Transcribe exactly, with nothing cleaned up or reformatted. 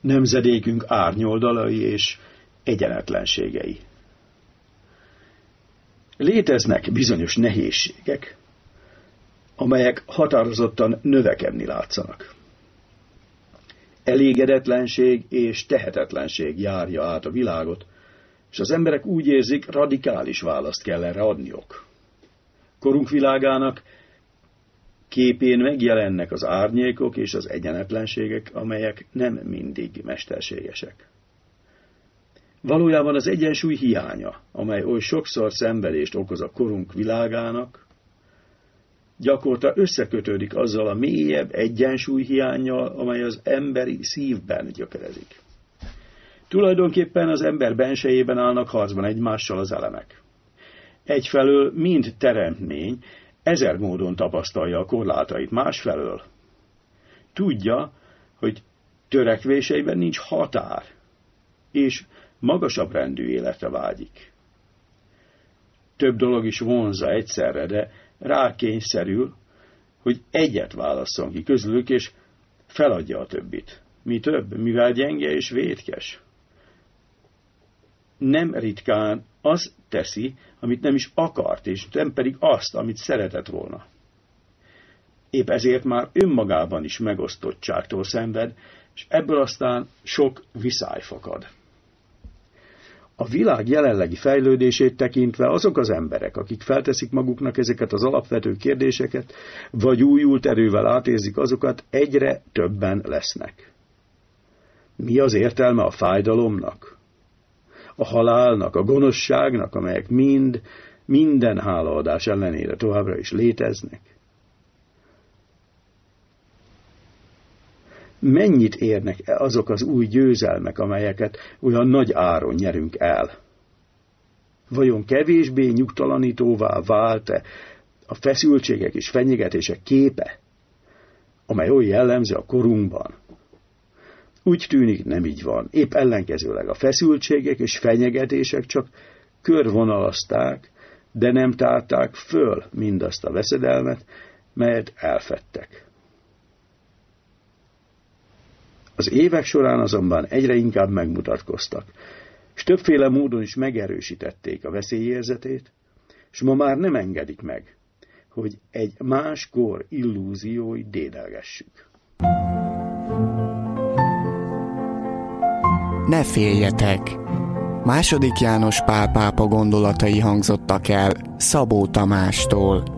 nemzedékünk árnyoldalai és egyenetlenségei. Léteznek bizonyos nehézségek, amelyek határozottan növekedni látszanak. Elégedetlenség és tehetetlenség járja át a világot, és az emberek úgy érzik, radikális választ kell erre adniuk. Korunk világának képén megjelennek az árnyékok és az egyenetlenségek, amelyek nem mindig mesterségesek. Valójában az egyensúly hiánya, amely oly sokszor szenvedést okoz a korunk világának, gyakorta összekötődik azzal a mélyebb egyensúly hiánnyal, amely az emberi szívben gyökerezik. Tulajdonképpen az ember bensejében állnak harcban egymással az elemek. Egyfelől mind teremtmény ezer módon tapasztalja a korlátait, másfelől tudja, hogy törekvéseiben nincs határ, és magasabb rendű életre vágyik. Több dolog is vonzza egyszerre, de rákényszerül, hogy egyet válasszon ki közülük, és feladja a többit. Mi több, mivel gyenge és vétkes. Nem ritkán azt teszi, amit nem is akart, és nem pedig azt, amit szeretett volna. Épp ezért már önmagában is megosztottságtól szenved, és ebből aztán sok viszály fakad. A világ jelenlegi fejlődését tekintve azok az emberek, akik felteszik maguknak ezeket az alapvető kérdéseket, vagy újult erővel átérzik azokat, egyre többen lesznek. Mi az értelme a fájdalomnak, a halálnak, a gonoszságnak, amelyek mind, minden hálaadás ellenére továbbra is léteznek? Mennyit érnek azok az új győzelmek, amelyeket olyan nagy áron nyerünk el? Vajon kevésbé nyugtalanítóvá vált-e a feszültségek és fenyegetések képe, amely oly jellemző a korunkban? Úgy tűnik, nem így van. Épp ellenkezőleg a feszültségek és fenyegetések csak körvonalazták, de nem tárták föl mindazt a veszedelmet, melyet elfedtek. Az évek során azonban egyre inkább megmutatkoztak, és többféle módon is megerősítették a veszélyérzetét, és ma már nem engedik meg, hogy egy más kor illúziói dédelgessük. Ne féljetek! Második János Pál pápa gondolatai hangzottak el Szabó Tamástól.